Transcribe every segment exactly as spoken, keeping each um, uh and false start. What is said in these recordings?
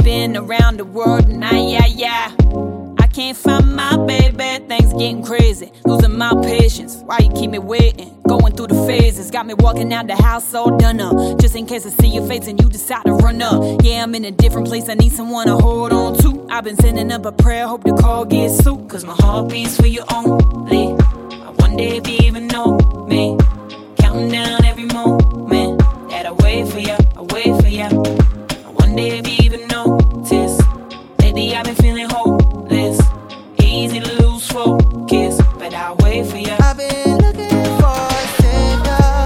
been around the world and I, yeah, yeah. I can't find my baby, things getting crazy. Losing my patience, why you keep me waiting? Going through the phases, got me walking out the house all done up. Just in case I see your face and you decide to run up. Yeah, I'm in a different place, I need someone to hold on to. I've been sending up a prayer, hope the call gets through. Cause my heart beats for you only. I wonder if you even know me. Counting down every moment that I wait for you, I wait for you. I wonder if you even notice. Lately I've been feeling hopeless. Easy to lose focus, but I'll wait for you. I've been looking for a savior.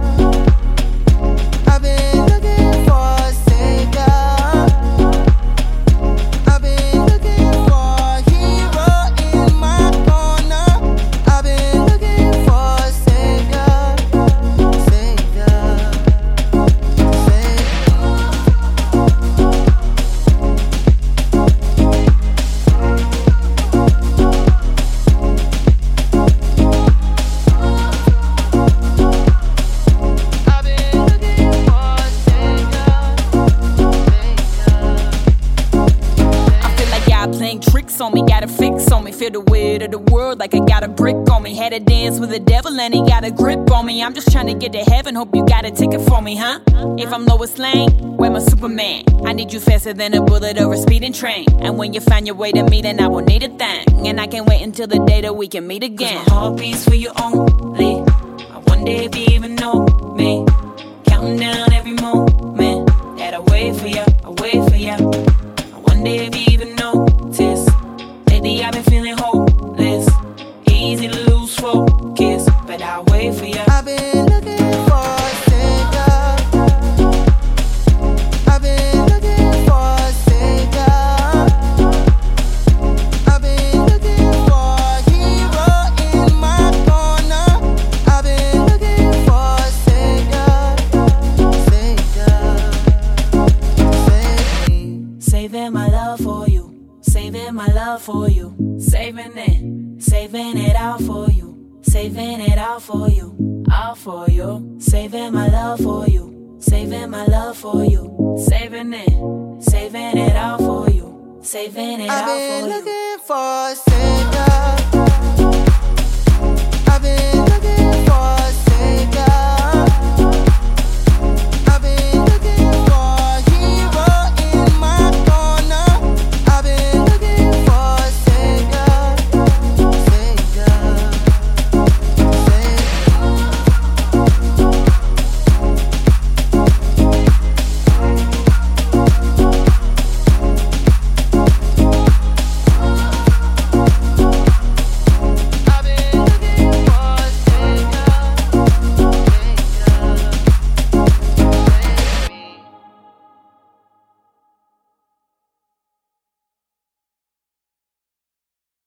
I've been looking for a savior. I've been looking for a hero in my corner. I've been looking for a savior, savior, playing tricks on me, got a fix on me. Feel the weight of the world like I got a brick on me. Had to dance with the devil and he got a grip on me. I'm just trying to get to heaven, hope you got a ticket for me, huh? If I'm Lois Lane, where my Superman? I need you faster than a bullet or a speeding train. And when you find your way to me, then I will need a thing. And I can't wait until the day that we can meet again. Cause my heart beats for you only. I wonder if you even know me. Counting down every moment that I wait for you, I wait for you. I wonder if you even notice. Lately I've been feeling hopeless. Easy to lose focus, but I'll wait for you. I've been looking for a savior. I've been looking for a savior. I've been looking for a hero in my corner. I've been looking for a savior, savior, savior. Saving my love for you. Saving my love for you. Saving it. Saving it all for you. Saving it all for you. All for you. Saving my love for you. Saving my love for you. Saving it. Saving it all for you. Saving it all for you. I've been looking for a savior.